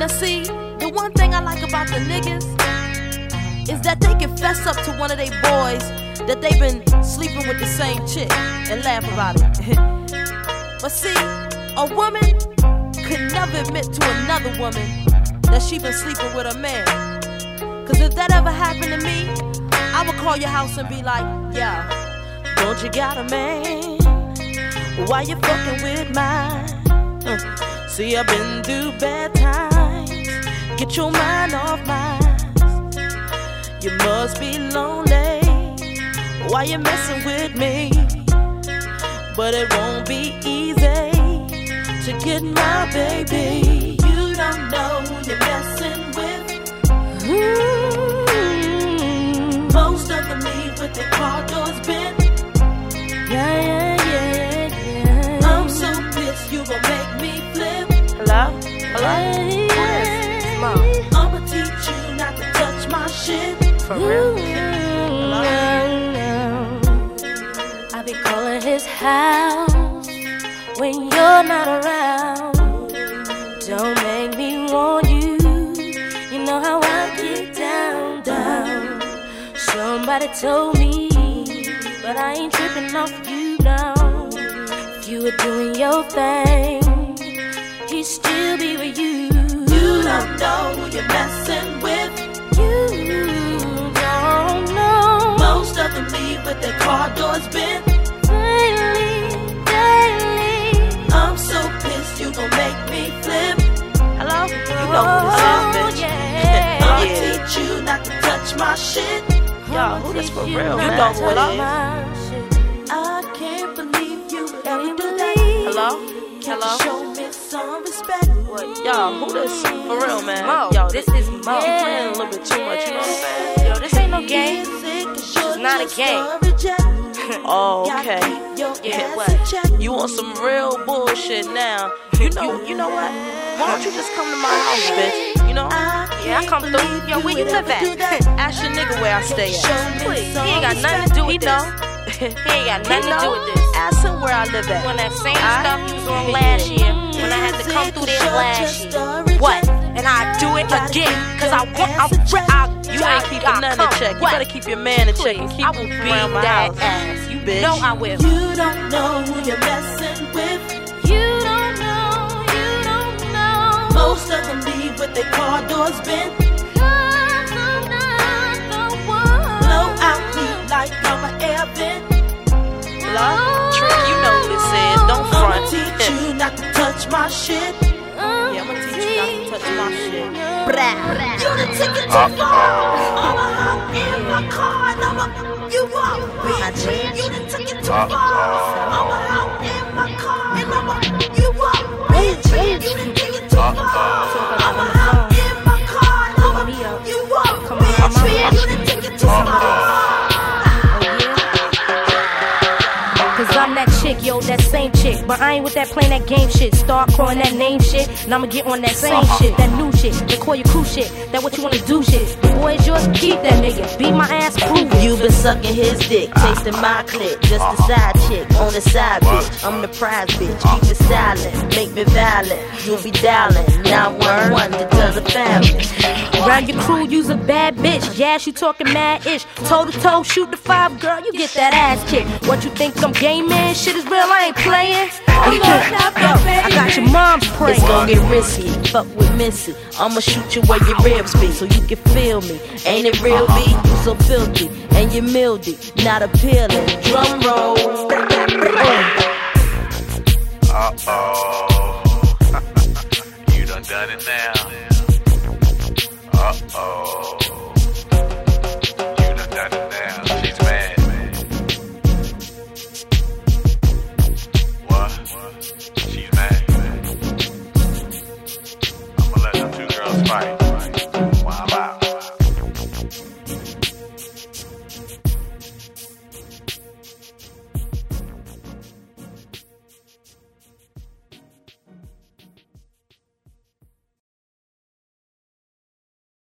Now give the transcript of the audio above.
Now see, the one thing I like about the niggas is that they can fess up to one of their boys that they've been sleeping with the same chick and laugh about it. But see, a woman could never admit to another woman that she been sleeping with a man. Cause if that ever happened to me, I would call your house and be like, yo, don't you got a man? Why you fucking with mine? See, I've been through bad times. Get your mind off mine. You must be lonely. Why you messing with me? But it won't be easy to get my baby. You don't know who you're messing with. Most of them leave with their car doors bent. Yeah. I'm so pissed you gon' make me flip. Hello? I'ma teach you not to touch my shit. For real? Hello? I be calling his house when you're not around. Don't make me want you. You know how I get down. Somebody told me, but I ain't tripping off you now. If you were doing your thing, he'd still be with you. You don't know who you're messing with. You don't know. Most of them leave with their car doors bent. Daily. I'm so pissed you gon' make me flip. Hello? You know who this is, bitch. Yeah. I'll teach you not to touch my shit. Yo, who this for real, man? You know what I can't believe you would ever do that. Hello? Show me some respect. Yo, who this for real, man? Mo, yo, this is Mo. You playing a little bit too much, you know what I'm saying? Yo, this ain't no game. It's not a game. Oh, okay. Yeah, what? You want some real bullshit now? You know what? Why don't you just come to my house, bitch? You know? Yeah, I come through. Yo, where you live at? Ask your nigga where I stay at. Please, he ain't got nothing to do with this. He ain't got nothing to do with this. Ask him where I live at. When that same stuff you was on last year, when I had to come through there last year. What? And I do it again, cause you ain't keeping none in check. You better keep your man in check and keep him around my house. Ass. You bitch. No, I will. You don't know who you're messing with. You don't know. Most of them leave with their car doors bent. Cause I'm not the one. Blow out me like I'm an air vent. Hello? Trick, you know who this is. Don't front. I'ma teach you not to touch my shit. Yeah, I'ma teach you not to touch my shit. Brah. You done took it too far. I'ma hop in my car and I'ma you up, bitch. You done took it too far. I'ma hop in my car and I'ma you up, bitch. You done take it too far. I'ma hop in my car and I'ma you up, bitch. You done take it too far. Cause I'm that chick, yo, that same chick. But I ain't with that playing that game shit. Start calling that name shit, and I'ma get on that same shit. That new shit, that call you cool shit. That what you wanna do shit. The boy is yours, keep that nigga. Beat my ass, prove it. You been sucking his dick, tasting my clit. Just a side chick, on the side bitch. I'm the prize bitch, keep it silent. Make me violent, you'll be dialing. 911 to tell the family. Around your crew, you's a bad bitch. Yes, you talking mad ish. Toe to toe, shoot the 5, girl, you get that ass kicked. What you think I'm gaming? Shit is real, I ain't playing. I got your mom's praying. It's gon' get risky, fuck with Missy. I'ma shoot you where your ribs be, so you can feel me. Ain't it real, B? You so filthy, and you're mildy, not appealing. Drum roll.